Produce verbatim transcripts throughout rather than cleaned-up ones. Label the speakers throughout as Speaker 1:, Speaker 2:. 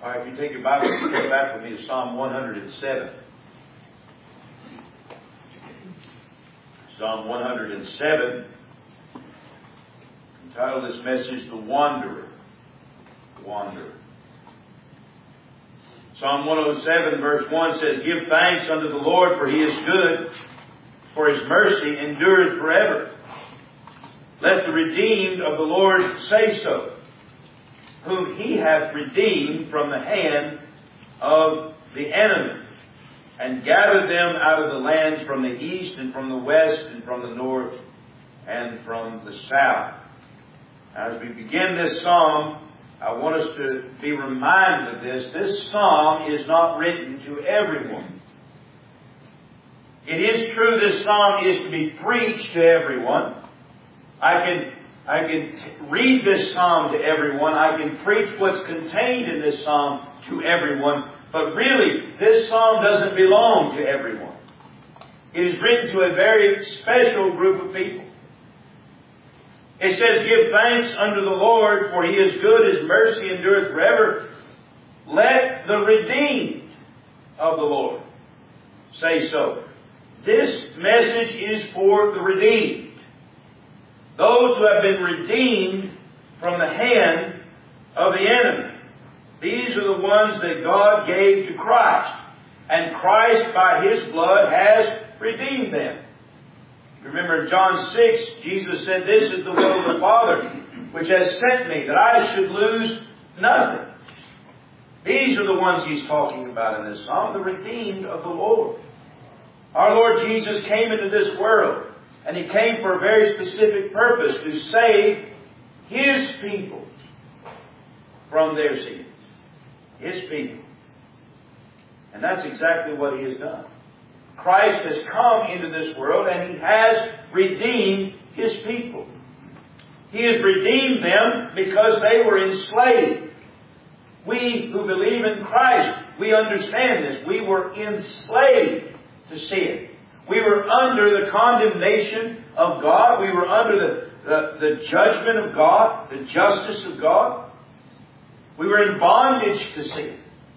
Speaker 1: All right, if you take your Bible, go back with me to Psalm one hundred seven. Psalm one hundred seven. Entitled this message, The Wanderer. The Wanderer. Psalm one oh seven verse one says, Give thanks unto the Lord, for He is good, for His mercy endureth forever. Let the redeemed of the Lord say so, whom He hath redeemed from the hand of the enemy, and gathered them out of the lands from the east and from the west and from the north and from the south. As we begin this psalm, I want us to be reminded of this. This psalm is not written to everyone. It is true this psalm is to be preached to everyone. I can, I can read this psalm to everyone. I can preach what's contained in this psalm to everyone. But really, this psalm doesn't belong to everyone. It is written to a very special group of people. It says, Give thanks unto the Lord, for He is good, His mercy endureth forever. Let the redeemed of the Lord say so. This message is for the redeemed. Those who have been redeemed from the hand of the enemy. These are the ones that God gave to Christ. And Christ, by His blood, has redeemed them. Remember in John six, Jesus said, This is the will of the Father, which has sent me, that I should lose nothing. These are the ones He's talking about in this psalm, the redeemed of the Lord. Our Lord Jesus came into this world, and He came for a very specific purpose, to save His people from their sins. His people. And that's exactly what He has done. Christ has come into this world and He has redeemed His people. He has redeemed them because they were enslaved. We who believe in Christ, we understand this. We were enslaved to sin. We were under the condemnation of God. We were under the, the, the judgment of God, the justice of God. We were in bondage to sin.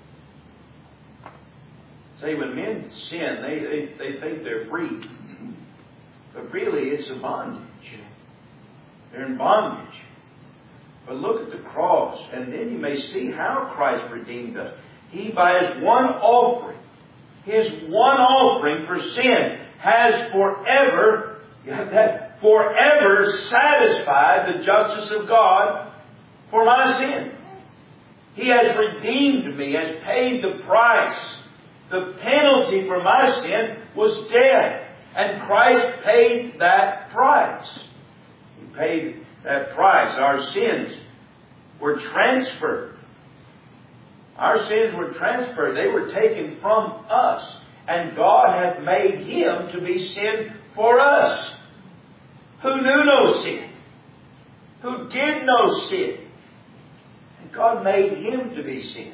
Speaker 1: Say, when men sin, they, they, they think they're free. But really, it's a bondage. They're in bondage. But look at the cross, and then you may see how Christ redeemed us. He, by His one offering, His one offering for sin, has forever, that forever satisfied the justice of God for my sin. He has redeemed me, has paid the price. The penalty for my sin was death. And Christ paid that price. He paid that price. Our sins were transferred. Our sins were transferred. They were taken from us. And God hath made Him to be sin for us, who knew no sin, who did no sin. And God made Him to be sin.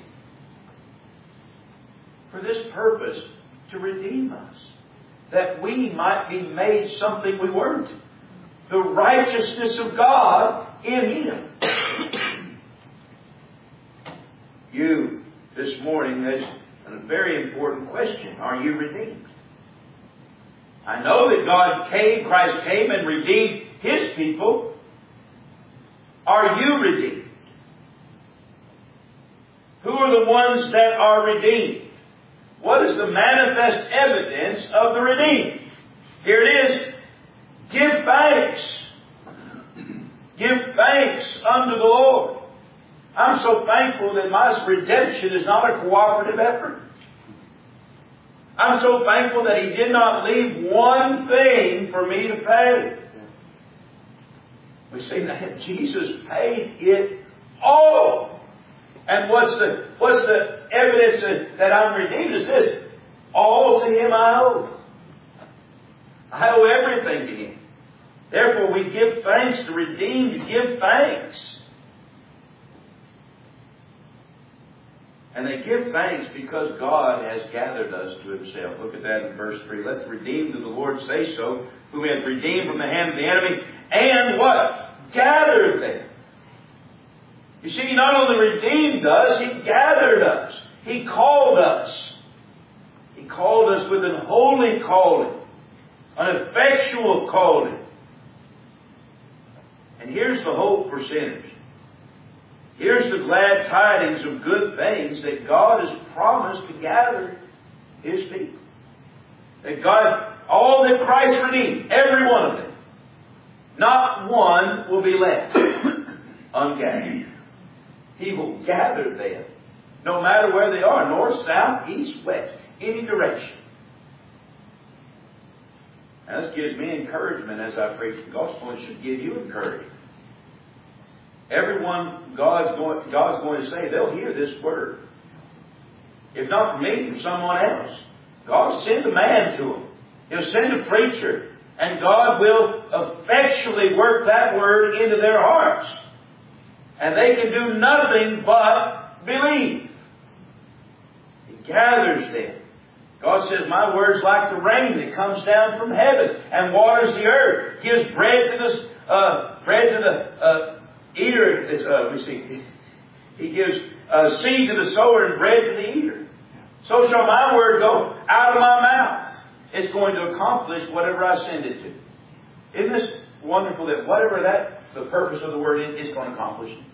Speaker 1: For this purpose, to redeem us, that we might be made something we weren't. The righteousness of God in Him. You, this morning, has a very important question. Are you redeemed? I know that God came, Christ came and redeemed His people. Are you redeemed? Who are the ones that are redeemed? What is the manifest evidence of the redeemed? Here it is. Give thanks. Give thanks unto the Lord. I'm so thankful that my redemption is not a cooperative effort. I'm so thankful that He did not leave one thing for me to pay. We say that Jesus paid it all. And what's the what's the evidence that, that I'm redeemed is this. All to Him I owe. I owe everything to Him. Therefore we give thanks. To redeem, to give thanks. And they give thanks because God has gathered us to Himself. Look at that in verse three. Let the redeemed of the Lord say so, whom He hath redeemed from the hand of the enemy. And what? Gather them. You see, He not only redeemed us, He gathered us. He called us. He called us with an holy calling, an effectual calling. And here's the hope for sinners. Here's the glad tidings of good things that God has promised to gather His people. That God, all that Christ redeemed, every one of them, not one will be left ungathered. He will gather them, no matter where they are, north, south, east, west, any direction. Now, this gives me encouragement as I preach the gospel. It should give you encouragement. Everyone God's going, God's going to say, they'll hear this word. If not from me, from someone else. God will send a man to them. He'll send a preacher. And God will effectually work that word into their hearts. And they can do nothing but believe. He gathers them. God says, my word's like the rain that comes down from heaven and waters the earth, gives bread to the uh, bread to the uh, eater. It's, uh, we see, He gives uh, seed to the sower and bread to the eater. So shall my word go out of my mouth. It's going to accomplish whatever I send it to. Isn't this wonderful that whatever that the purpose of the word is, it's going to accomplish it?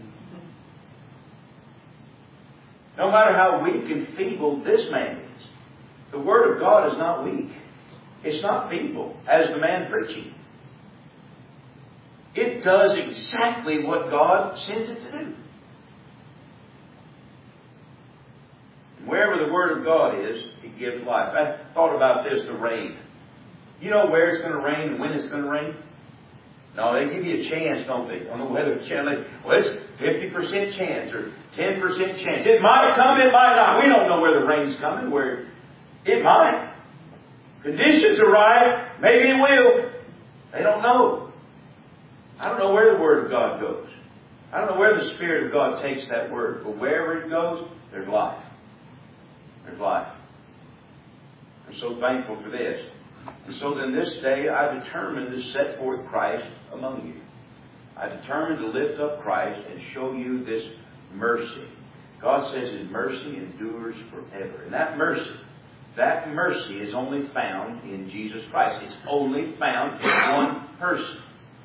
Speaker 1: No matter how weak and feeble this man is, the Word of God is not weak. It's not feeble, as the man preaching. It does exactly what God sends it to do. And wherever the Word of God is, it gives life. I thought about this, the rain. You know where it's going to rain and when it's going to rain? No, they give you a chance, don't they? On the weather channel. Well, it's fifty percent chance or ten percent chance. It might come, it might not. We don't know where the rain's coming, where it might. Conditions are right. Maybe it will. They don't know. I don't know where the Word of God goes. I don't know where the Spirit of God takes that Word. But wherever it goes, there's life. There's life. I'm so thankful for this. And so then this day I determined to set forth Christ among you. I determined to lift up Christ and show you this mercy. God says His mercy endures forever. And that mercy, that mercy is only found in Jesus Christ. It's only found in one person.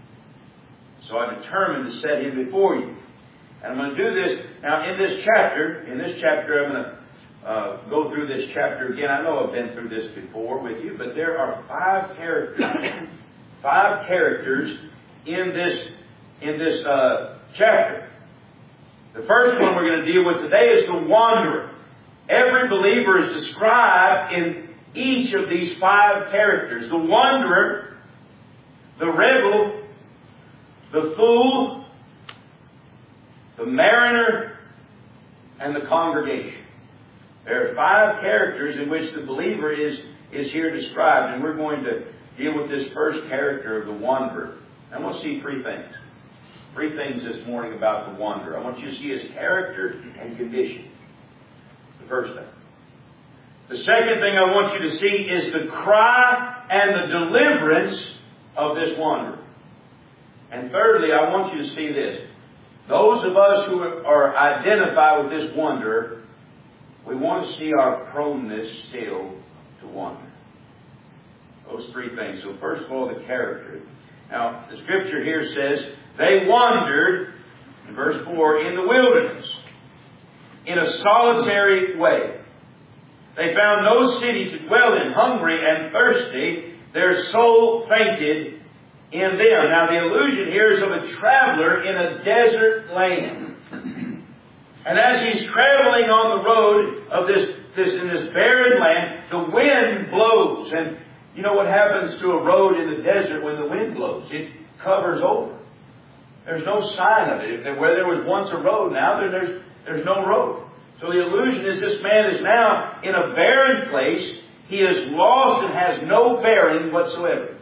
Speaker 1: So I determined to set Him before you. And I'm going to do this. Now in this chapter, in this chapter I'm going to uh, go through this chapter again. I know I've been through this before with you, but there are five characters, five characters in this, in this uh, chapter. The first one we're going to deal with today is the wanderer. Every believer is described in each of these five characters. The wanderer, the rebel, the fool, the mariner, and the congregation. There are five characters in which the believer is, is here described, and we're going to deal with this first character of the wanderer. I want to see three things. Three things this morning about the wanderer. I want you to see his character and condition. The first thing. The second thing I want you to see is the cry and the deliverance of this wanderer. And thirdly, I want you to see this. Those of us who are identified with this wanderer, we want to see our proneness still to wander. Those three things. So first of all, the character. Now, the Scripture here says, they wandered, in verse four, in the wilderness, in a solitary way. They found no city to dwell in, hungry and thirsty. Their soul fainted in them. Now, the allusion here is of a traveler in a desert land. And as he's traveling on the road of this, this in this barren land, the wind blows. And you know what happens to a road in the desert when the wind blows? It covers over. There's no sign of it. Where there was once a road, now there's, there's no road. So the illusion is this man is now in a barren place. He is lost and has no bearing whatsoever.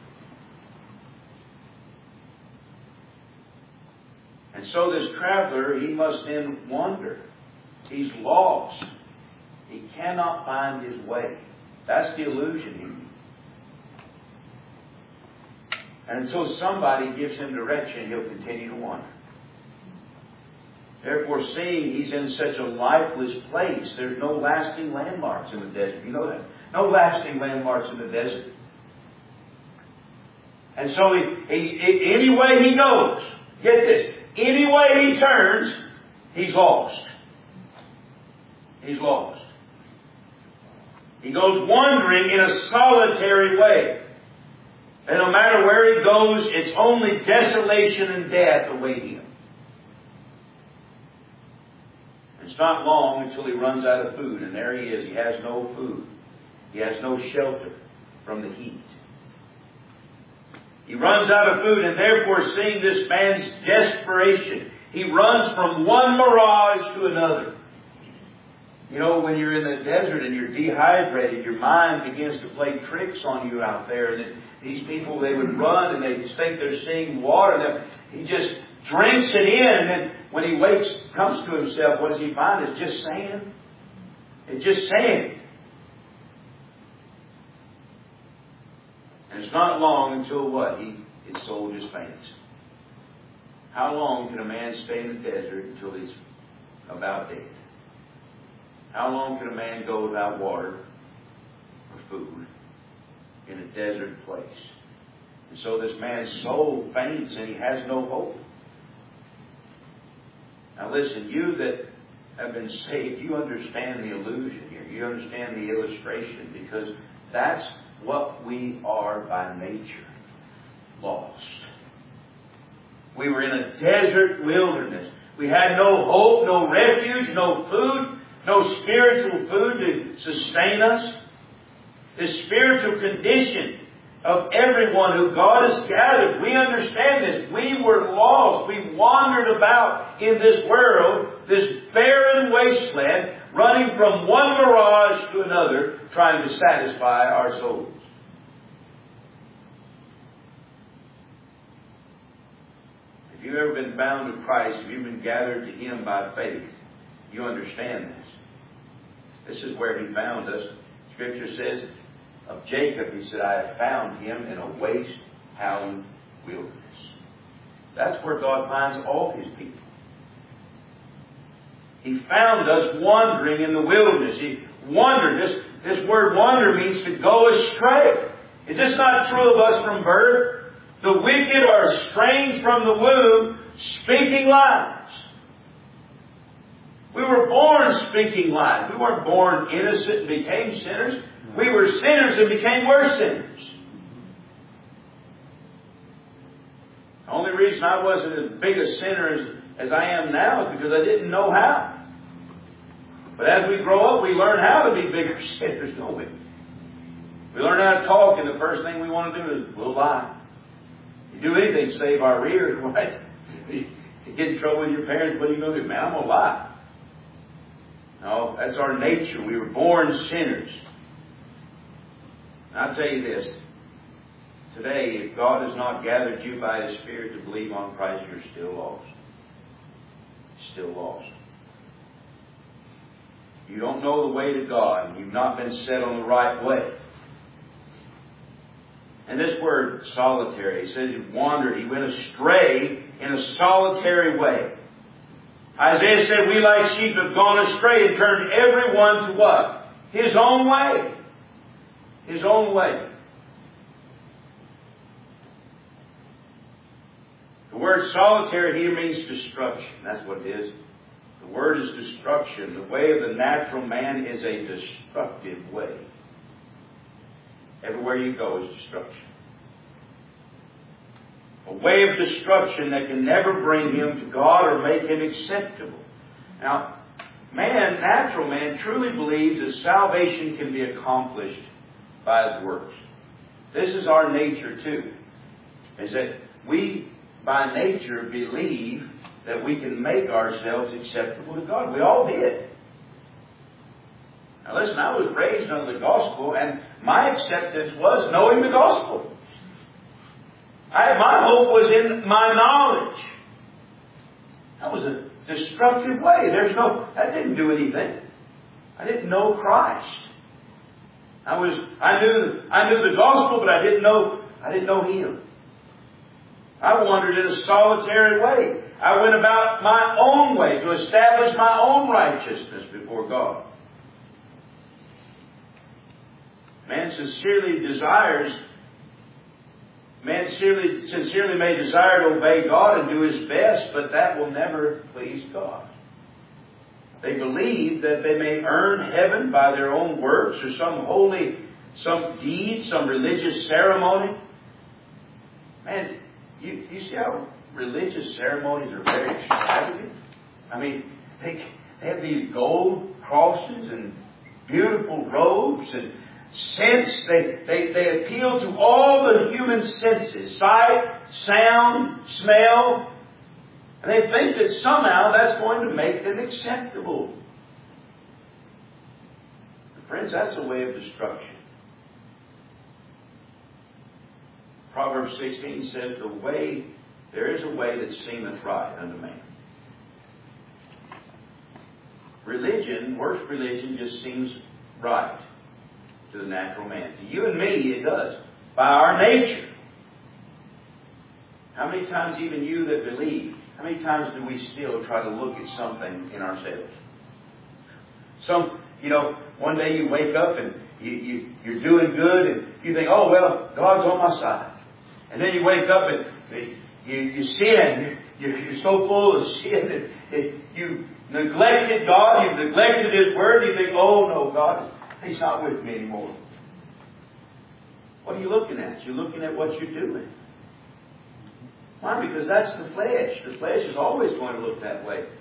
Speaker 1: And so this traveler, he must then wander. He's lost. He cannot find his way. That's the illusion here. And until somebody gives him direction, he'll continue to wander. Therefore, seeing he's in such a lifeless place, there's no lasting landmarks in the desert. You know that? No lasting landmarks in the desert. And so, he, he, he, any way he goes, get this, any way he turns, he's lost. He's lost. He goes wandering in a solitary way. And no matter where he goes, it's only desolation and death await him. It's not long until he runs out of food, and there he is. He has no food. He has no shelter from the heat. He runs out of food, and therefore, seeing this man's desperation, he runs from one mirage to another. You know, when you're in the desert and you're dehydrated, your mind begins to play tricks on you out there. And these people, they would run and they think they're seeing water. He just drinks it in, and then when he wakes, comes to himself, what does he find? It's just sand. It's just sand. And it's not long until what? He, his soul just faints. How long can a man stay in the desert until he's about dead? How long can a man go without water or food in a desert place? And so this man's soul faints and he has no hope. Now listen, you that have been saved, you understand the illusion here. You understand the illustration, because that's what we are by nature. Lost. We were in a desert wilderness. We had no hope, no refuge, no food, no spiritual food to sustain us. The spiritual condition of everyone who God has gathered, we understand this. We were lost. We wandered about in this world, this barren wasteland, running from one mirage to another, trying to satisfy our souls. If you've ever been bound to Christ, if you've been gathered to Him by faith, you understand this. This is where He found us. Scripture says of Jacob, He said, I have found him in a waste, howling wilderness. That's where God finds all His people. He found us wandering in the wilderness. He wandered. This, this word wander means to go astray. Is this not true of us from birth? The wicked are estranged from the womb, speaking lies. We were born speaking lies. We weren't born innocent and became sinners. We were sinners and became worse sinners. The only reason I wasn't as big a sinner as, as I am now is because I didn't know how. But as we grow up, we learn how to be bigger sinners, don't we? We learn how to talk, and the first thing we want to do is we'll lie. You do anything to save our rear, right? You get in trouble with your parents, what are you going to do? Man, I'm going to lie. No, that's our nature. We were born sinners. And I'll tell you this. Today, if God has not gathered you by His Spirit to believe on Christ, you're still lost. Still lost. You don't know the way to God, and you've not been set on the right way. And this word solitary, it says he wandered, he went astray in a solitary way. Isaiah said, we like sheep have gone astray and turned everyone to what? His own way. His own way. The word solitary here means destruction. That's what it is. The word is destruction. The way of the natural man is a destructive way. Everywhere you go is destruction. A way of destruction that can never bring him to God or make him acceptable. Now, man, natural man, truly believes that salvation can be accomplished by his works. This is our nature too. Is that we, by nature, believe that we can make ourselves acceptable to God. We all did. Now listen, I was raised under the gospel, and my acceptance was knowing the gospel. I, my hope was in my knowledge. That was a destructive way. There's no, that didn't do anything. I didn't know Christ. I was, I knew, I knew the gospel, but I didn't know, I didn't know Him. I wandered in a solitary way. I went about my own way to establish my own righteousness before God. Man sincerely desires, man sincerely, sincerely may desire to obey God and do his best, but that will never please God. They believe that they may earn heaven by their own works or some holy, some deed, some religious ceremony. Man, you, you see how religious ceremonies are very extravagant? I mean, they, they have these gold crosses and beautiful robes and sense. They, they, they appeal to all the human senses. Sight, sound, smell. And they think that somehow that's going to make them acceptable. Friends, that's a way of destruction. Proverbs sixteen says, "The way, there is a way that seemeth right unto man." Religion, works religion, just seems right to the natural man. To you and me, it does. By our nature. How many times, even you that believe, how many times do we still try to look at something in ourselves? Some, you know, one day you wake up and you, you, you're doing good and you think, oh, well, God's on my side. And then you wake up and you, you sin. You're, you're so full of sin that, that you neglected God. You've neglected His Word. You think, oh, no, God, He's not with me anymore. What are you looking at? You're looking at what you're doing. Why? Because that's the flesh. The flesh is always going to look that way.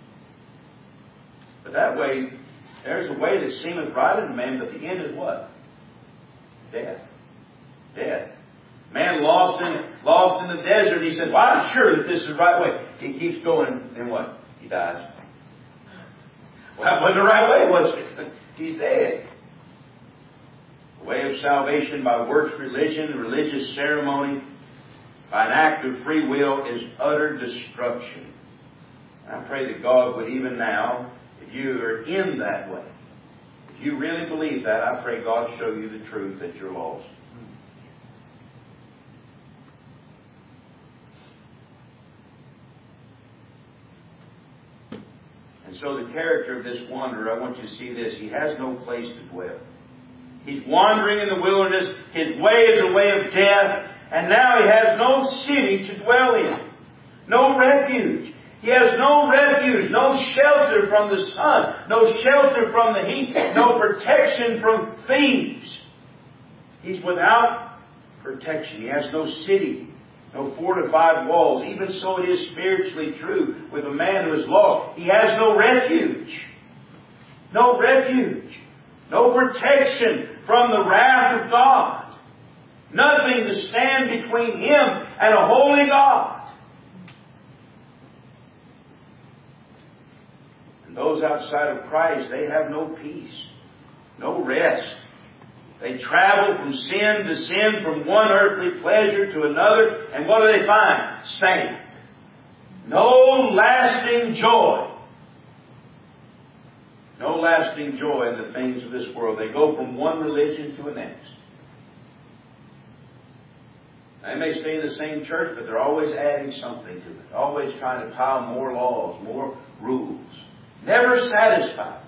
Speaker 1: But that way, there's a way that seemeth right unto man, but the end is what? Death. Death. Man lost in, lost in the desert, he said, well, I'm sure that this is the right way. He keeps going, then what? He dies. Well, that wasn't the right way, was it? He's dead. The way of salvation by works religion, religious ceremony, by an act of free will, is utter destruction. And I pray that God would even now, if you are in that way, if you really believe that, I pray God show you the truth that you're lost. And so the character of this wanderer, I want you to see this. He has no place to dwell. He's wandering in the wilderness. His way is a way of death. And now he has no city to dwell in. No refuge. He has no refuge, no shelter from the sun, no shelter from the heat, no protection from thieves. He's without protection. He has no city, no fortified walls. Even so it is spiritually true with a man who is lost. He has no refuge. No refuge. No protection from the wrath of God. Nothing to stand between him and a holy God. And those outside of Christ, they have no peace, no rest. They travel from sin to sin, from one earthly pleasure to another, and what do they find? Sand. No lasting joy. No lasting joy in the things of this world. They go from one religion to the next. They may stay in the same church, but they're always adding something to it. Always trying to pile more laws, more rules. Never satisfied.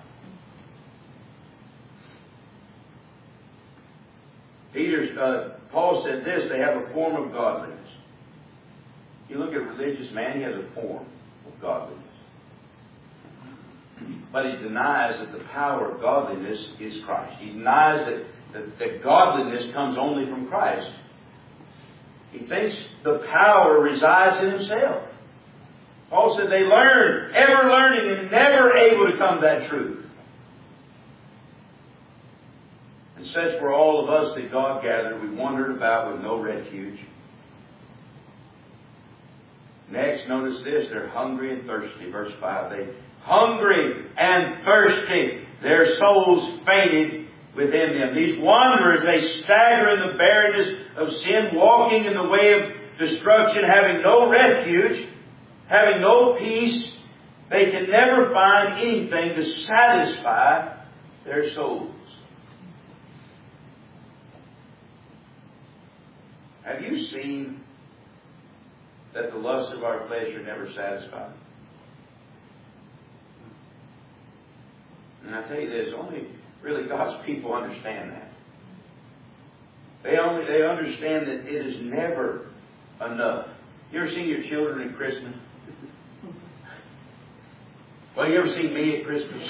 Speaker 1: Peter, uh, Paul said this, they have a form of godliness. You look at a religious man, he has a form of godliness. But he denies that the power of godliness is Christ. He denies that, that, that godliness comes only from Christ. He thinks the power resides in himself. Paul said they learn, ever learning and never able to come to that truth. And such were all of us that God gathered. We wandered about with no refuge. Next, notice this. They're hungry and thirsty. Verse five. They hungry and thirsty. Their souls fainted within them. These wanderers, they stagger in the barrenness of sin, walking in the way of destruction, having no refuge, having no peace. They can never find anything to satisfy their souls. Have you seen that the lusts of our flesh are never satisfied. And I tell you this, only really God's people understand that. They only they understand that it is never enough. You ever seen your children at Christmas? Well, you ever seen me at Christmas?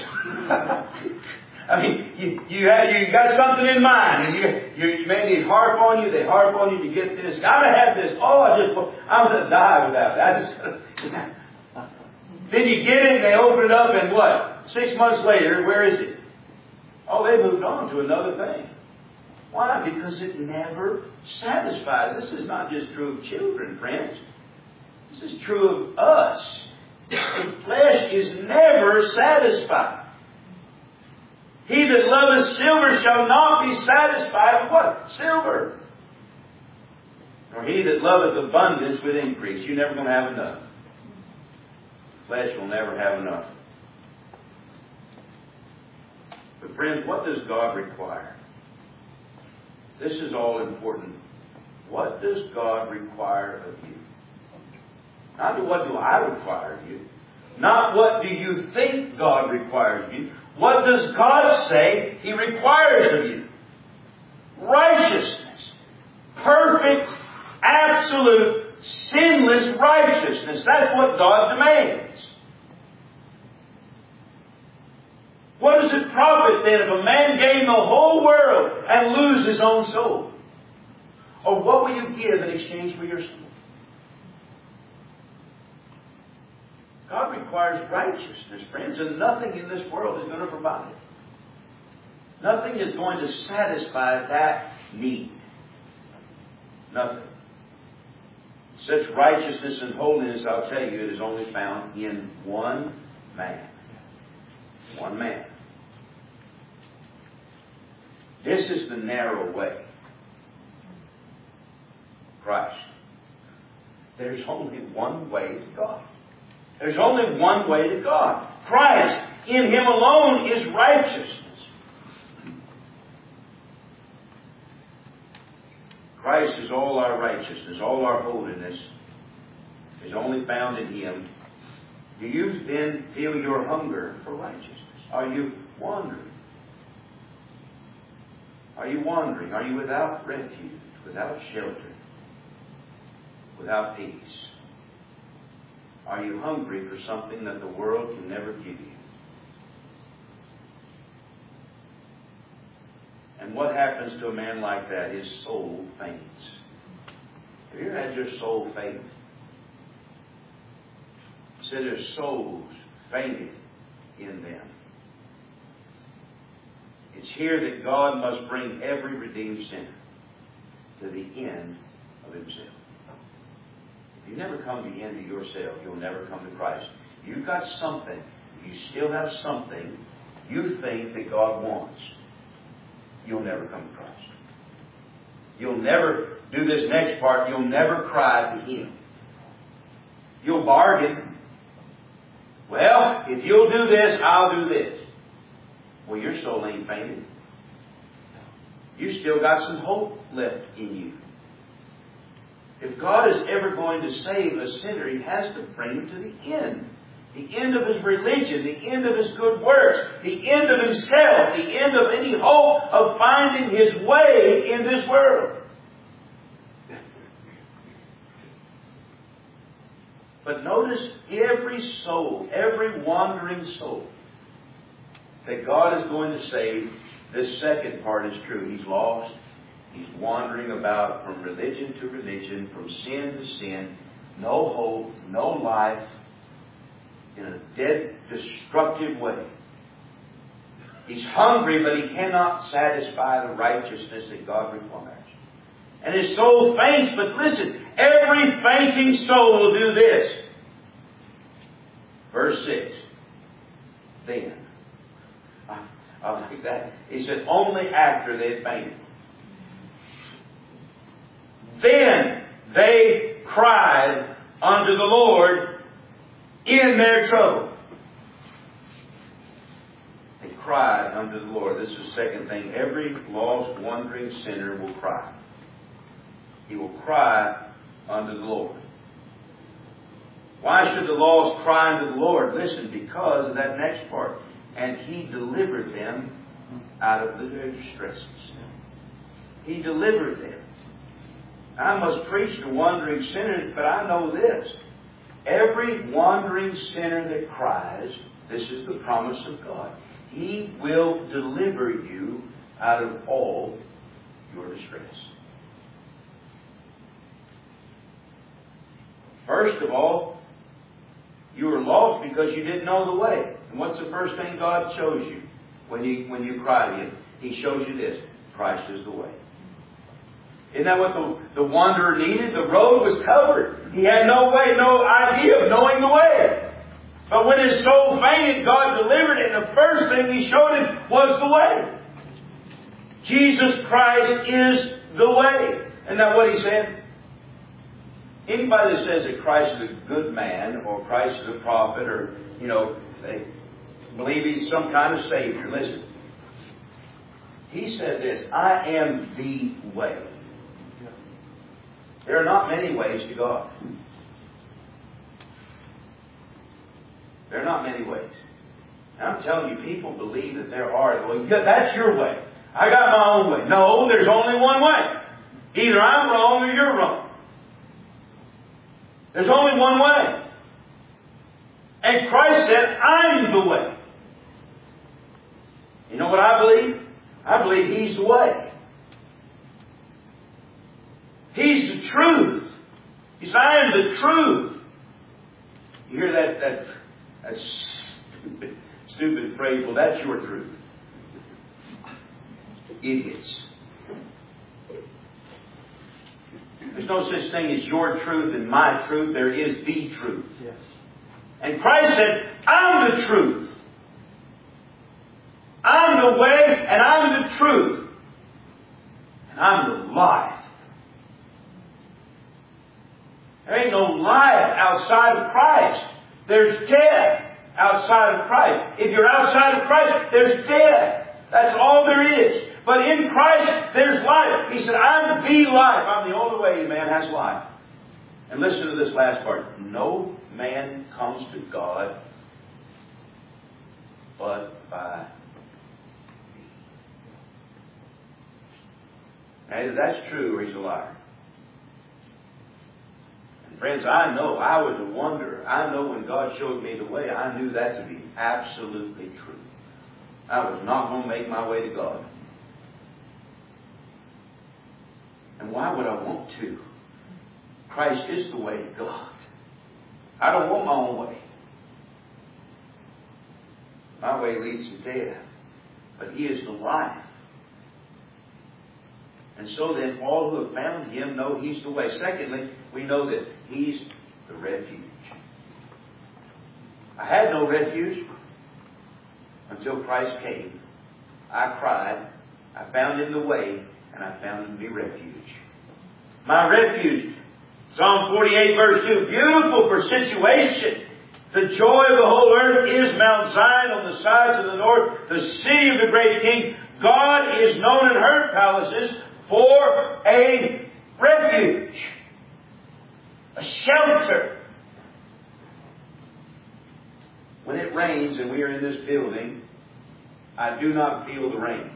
Speaker 1: I mean, you you, have, you got something in mind, and you you maybe harp on you. They harp on you to get this. Gotta have this. Oh, I just I'm gonna die without it. I just. Then you get it, and they open it up, and what? Six months later, where is it? Oh, they moved on to another thing. Why? Because it never satisfies. This is not just true of children, friends. This is true of us. The flesh is never satisfied. He that loveth silver shall not be satisfied with what? Silver. Nor he that loveth abundance with increase. You're never going to have enough. Flesh will never have enough. But friends, what does God require? This is all important. What does God require of you? Not what do I require of you. Not what do you think God requires of you. What does God say He requires of you? Righteousness. Perfect, absolute, sinless righteousness. That's what God demands. What does it profit then if a man gain the whole world and lose his own soul? Or what will you give in exchange for your soul? God requires righteousness, friends, and nothing in this world is going to provide it. Nothing is going to satisfy that need. Nothing. Such righteousness and holiness, I'll tell you, it is only found in one man. One man. This is the narrow way. Christ. There's only one way to God. There's only one way to God. Christ. In Him alone is righteousness. Christ is all our righteousness, all our holiness is only found in Him. Do you then feel your hunger for righteousness? Are you wandering? Are you wandering? Are you without refuge, without shelter, without peace? Are you hungry for something that the world can never give you? And what happens to a man like that? His soul faints. Have you ever had your soul faint? It said their souls fainted in them. It's here that God must bring every redeemed sinner to the end of himself. If you never come to the end of yourself, you'll never come to Christ. You've got something, you still have something you think that God wants. You'll never come to Christ. You'll never do this next part. You'll never cry to Him. You'll bargain. Well, if you'll do this, I'll do this. Well, your soul ain't fainted. You still got some hope left in you. If God is ever going to save a sinner, He has to bring him to the end. The end of his religion, the end of his good works, the end of himself, the end of any hope of finding his way in this world. But notice every soul, every wandering soul that God is going to save, this second part is true. He's lost. He's wandering about from religion to religion, from sin to sin. No hope, no life. In a dead, destructive way. He's hungry, but he cannot satisfy the righteousness that God requires. And his soul faints, but listen, every fainting soul will do this. Verse six. Then. I, I like that. He said, only after they had fainted. Then they cried unto the Lord in their trouble. They cried unto the Lord. This is the second thing. Every lost, wandering sinner will cry. He will cry unto the Lord. Why should the lost cry unto the Lord? Listen, because of that next part. And He delivered them out of their distresses. He delivered them. I must preach to wandering sinners, but I know this. Every wandering sinner that cries, this is the promise of God. He will deliver you out of all your distress. First of all, you were lost because you didn't know the way. And what's the first thing God shows you when you, when you cry to Him? He shows you this. Christ is the way. Isn't that what the, the wanderer needed? The road was covered. He had no way, no idea of knowing the way. But when his soul fainted, God delivered it. And the first thing He showed him was the way. Jesus Christ is the way. Isn't that what He said? Anybody that says that Christ is a good man, or Christ is a prophet, or, you know, they believe He's some kind of Savior, listen. He said this, I am the way. There are not many ways to God. There are not many ways. And I'm telling you, people believe that there are. Well, that's your way. I got my own way. No, there's only one way. Either I'm wrong or you're wrong. There's only one way. And Christ said, I'm the way. You know what I believe? I believe He's the way. He's the truth. He said, I am the truth. You hear that, that, that stupid, stupid phrase? Well, that's your truth. Idiots. There's no such thing as your truth and my truth. There is the truth. Yes. And Christ said, I'm the truth. I'm the way and I'm the truth. And I'm the life. There ain't no life outside of Christ. There's death outside of Christ. If you're outside of Christ, there's death. That's all there is. But in Christ, there's life. He said, I'm the life. I'm the only way man has life. And listen to this last part. No man comes to God but by me. Either that's true or he's a liar. And friends, I know I was a wanderer. I know when God showed me the way, I knew that to be absolutely true. I was not going to make my way to God. And why would I want to? Christ is the way to God. I don't want my own way. My way leads to death. But He is the life. And so then all who have found Him know He's the way. Secondly, we know that He's the refuge. I had no refuge until Christ came. I cried. I found Him the way. And I found Him to be refuge. My refuge. Psalm forty-eight verse two. Beautiful for situation. The joy of the whole earth is Mount Zion on the sides of the north, the city of the great King. God is known in her palaces for a refuge. A shelter. When it rains and we are in this building, I do not feel the rain.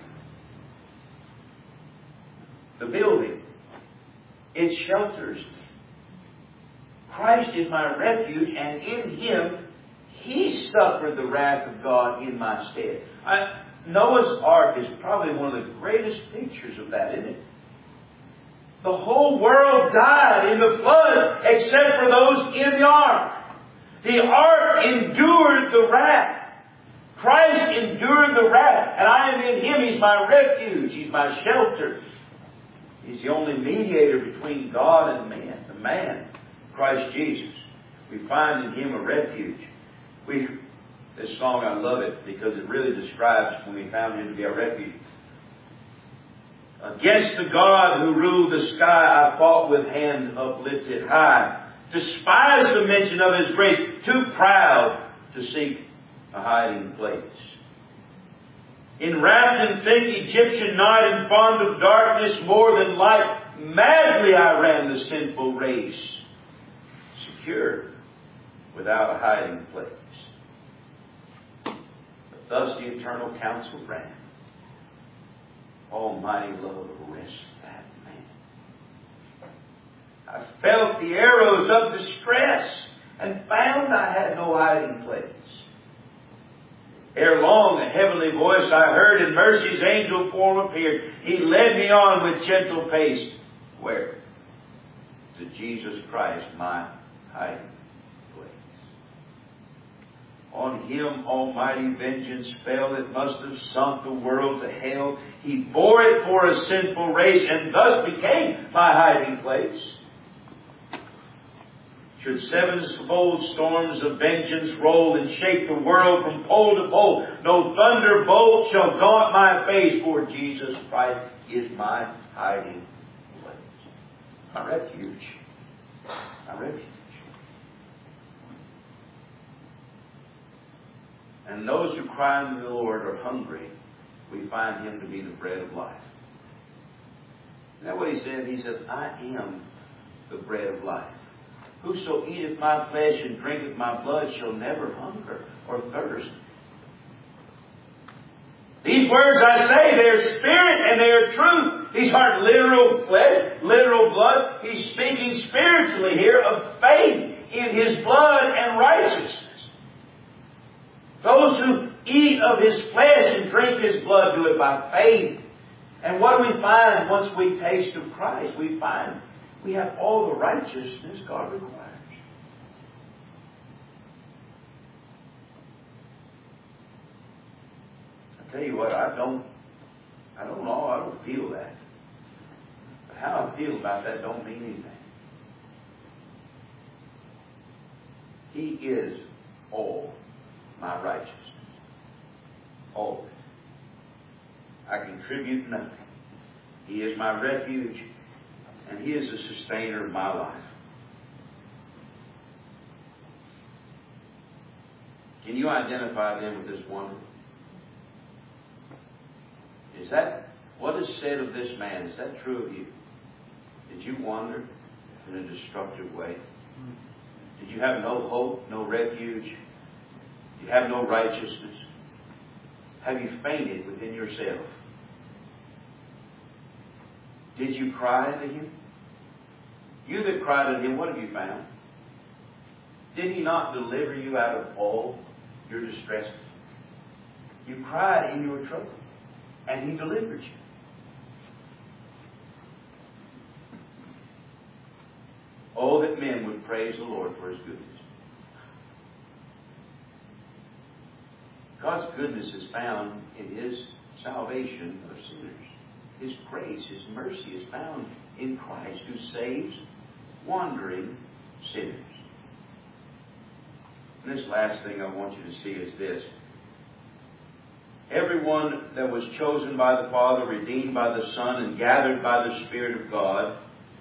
Speaker 1: The building, it shelters me. Christ is my refuge, and in Him, He suffered the wrath of God in my stead. I, Noah's Ark is probably one of the greatest pictures of that, isn't it? The whole world died in the flood except for those in the ark. The ark endured the wrath. Christ endured the wrath, and I am in Him. He's my refuge. He's my shelter. He's the only mediator between God and man, the man, Christ Jesus. We find in Him a refuge. We, this song, I love it because it really describes when we found Him to be our refuge. Against the God who ruled the sky, I fought with hand uplifted high. Despised the mention of His grace, too proud to seek a hiding place. Enwrapped in thick Egyptian night and fond of darkness more than light, madly I ran the sinful race. Secure without a hiding place. But thus the eternal counsel ran. Almighty love arrest that man. I felt the arrows of distress and found I had no hiding place. Ere long a heavenly voice I heard, and mercy's angel form appeared. He led me on with gentle pace. Where? To Jesus Christ, my hiding place. On Him almighty vengeance fell. It must have sunk the world to hell. He bore it for a sinful race, and thus became my hiding place. Should sevenfold storms of vengeance roll and shake the world from pole to pole, no thunderbolt shall daunt my face, for Jesus Christ is my hiding place. My refuge. My refuge. And those who cry unto the Lord are hungry. We find Him to be the bread of life. Isn't that what He said? He says, I am the bread of life. Whoso eateth my flesh and drinketh my blood shall never hunger or thirst. These words I say, they are spirit and they are truth. These aren't literal flesh, literal blood. He's speaking spiritually here of faith in His blood and righteousness. Those who eat of His flesh and drink His blood do it by faith. And what do we find once we taste of Christ? We find we have all the righteousness God requires. I tell you what, I don't, I don't know, I don't feel that. But how I feel about that don't mean anything. He is all my righteousness. All of it. I contribute nothing. He is my refuge. And He is the sustainer of my life. Can you identify them with this wonder? Is that what is said of this man? Is that true of you? Did you wander in a destructive way? Did you have no hope, no refuge? Did you have no righteousness? Have you fainted within yourself? Did you cry unto Him? You that cried unto Him, what have you found? Did He not deliver you out of all your distresses? You cried in your trouble, and He delivered you. Oh, that men would praise the Lord for His goodness. God's goodness is found in His salvation of sinners. His grace, His mercy is found in Christ, who saves wandering sinners. And this last thing I want you to see is this. Everyone that was chosen by the Father, redeemed by the Son, and gathered by the Spirit of God,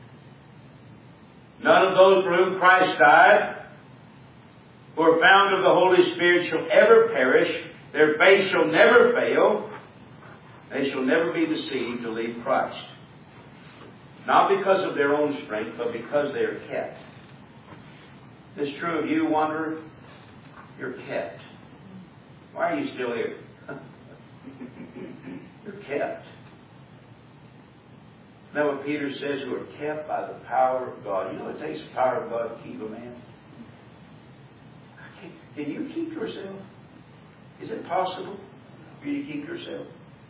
Speaker 1: none of those for whom Christ died, who are found of the Holy Spirit, shall ever perish. Their faith shall never fail. They shall never be deceived to leave Christ. Not because of their own strength, but because they are kept. Is this true of you, wanderer? You're kept. Why are you still here? You're kept. Isn't that what Peter says? Who are kept by the power of God. You know it takes the power of God to keep a man. Can you keep yourself? Is it possible for you to keep yourself?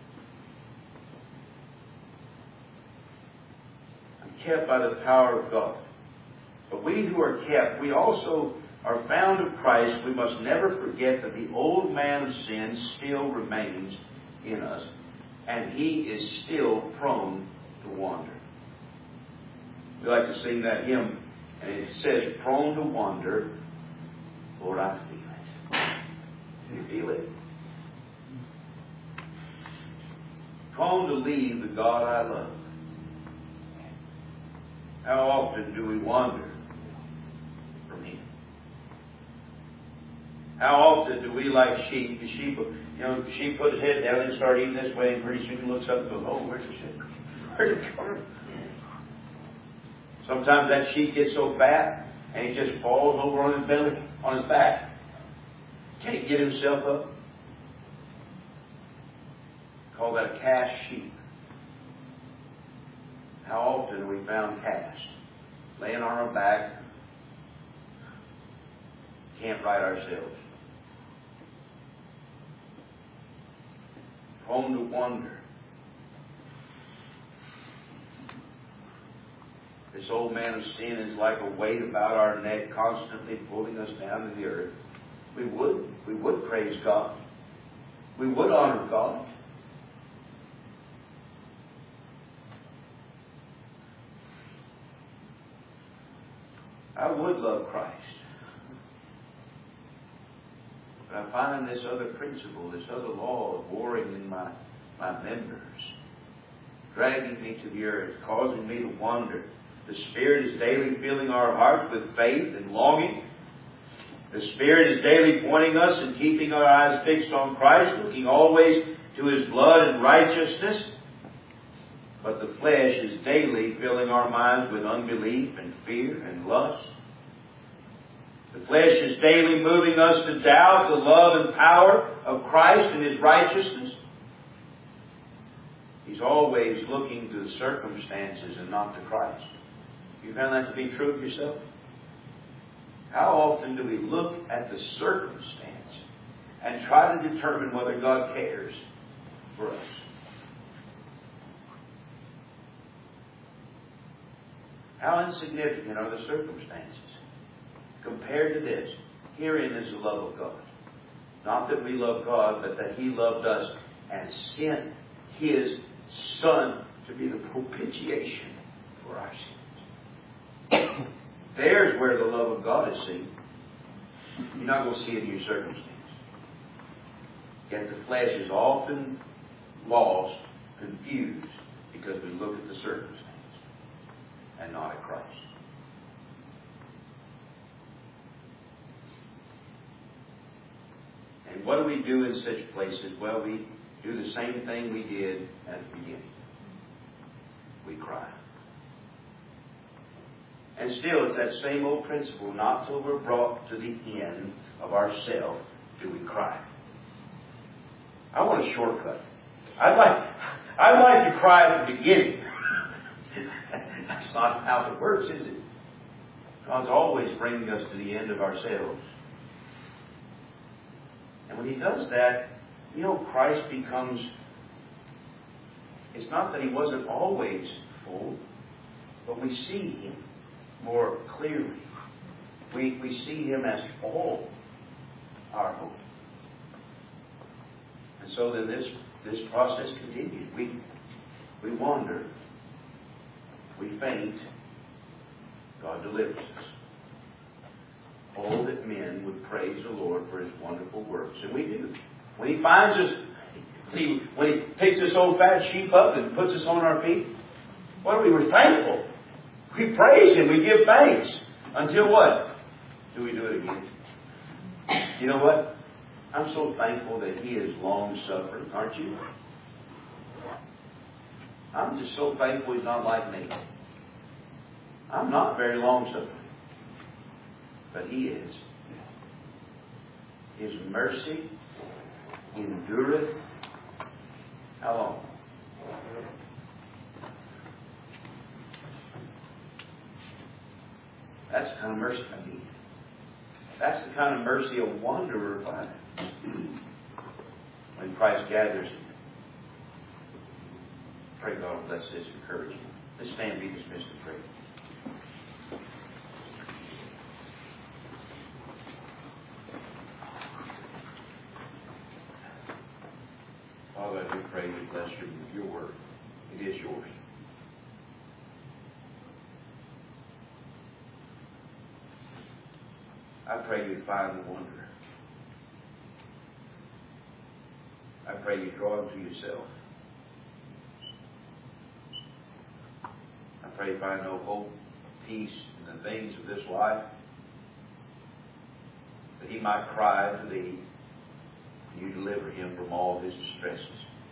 Speaker 1: I'm kept by the power of God. But we who are kept, we also are found of Christ. We must never forget that the old man of sin still remains in us. And he is still prone to wander. We like to sing that hymn. And it says, prone to wander. Lord, I feel it. Do you feel it? Prone to leave the God I love. How often do we wander from Him? How often do we, like sheep, the sheep, you know, the sheep put his head down and start eating this way, and pretty soon he looks up and goes, oh, where's the sheep? Where's it coming? Sometimes that sheep gets so fat, and he just falls over on his belly. on his back. Can't get himself up. Call that a cast sheep. How often are we found cast? Laying on our back. Can't right ourselves. Prone to wander. This old man of sin is like a weight about our neck, constantly pulling us down to the earth. We would, we would praise God. We would honor God. I would love Christ. But I find this other principle, this other law warring in my, my members, dragging me to the earth, causing me to wander. The Spirit is daily filling our hearts with faith and longing. The Spirit is daily pointing us and keeping our eyes fixed on Christ, looking always to His blood and righteousness. But the flesh is daily filling our minds with unbelief and fear and lust. The flesh is daily moving us to doubt the love and power of Christ and His righteousness. He's always looking to the circumstances and not to Christ. You found that to be true of yourself? How often do we look at the circumstance and try to determine whether God cares for us? How insignificant are the circumstances compared to this? Herein is the love of God. Not that we love God, but that He loved us and sent His Son to be the propitiation for our sins. There's where the love of God is seen. You're not going to see it in your circumstance. Yet the flesh is often lost, confused, because we look at the circumstance and not at Christ. And what do we do in such places? Well, we do the same thing we did at the beginning. We cry. And still, it's that same old principle. Not till we're brought to the end of ourself do we cry. I want a shortcut. I'd like, I'd like to cry at the beginning. That's not how it works, is it? God's always bringing us to the end of ourselves. And when He does that, you know, Christ becomes... It's not that He wasn't always full, but we see Him more clearly. We, we see Him as all our hope. And so then this, this process continues. We, we wander. We faint. God delivers us. Oh, that men would praise the Lord for His wonderful works. And we do. When He finds us, when He, when he picks this old fat sheep up and puts us on our feet, what are we? We're thankful. We praise Him. We give thanks. Until what? Do we do it again? You know what? I'm so thankful that He is long-suffering, aren't you? I'm just so thankful He's not like me. I'm not very long-suffering. But He is. His mercy endureth how long? That's the kind of mercy I need. That's the kind of mercy a wanderer finds when Christ gathers him. Pray God will bless this encouragement. Let's stand and be dismissed and pray. Father, I do pray you bless your, your word. It is yours. I pray you find the wanderer. I pray you draw him to yourself. I pray you find no hope, peace in the things of this life, that he might cry to thee, and you deliver him from all his distresses.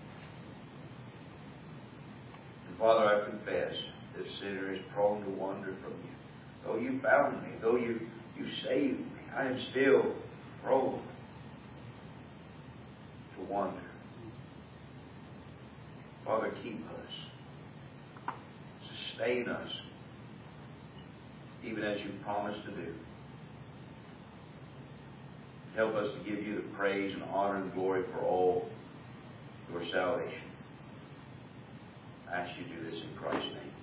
Speaker 1: And Father, I confess this sinner is prone to wander from you. Though you found me, though you, you saved me, I am still prone to wander. Father, keep us. Sustain us, even as you promised to do. Help us to give you the praise and honor and glory for all your salvation. I ask you to do this in Christ's name.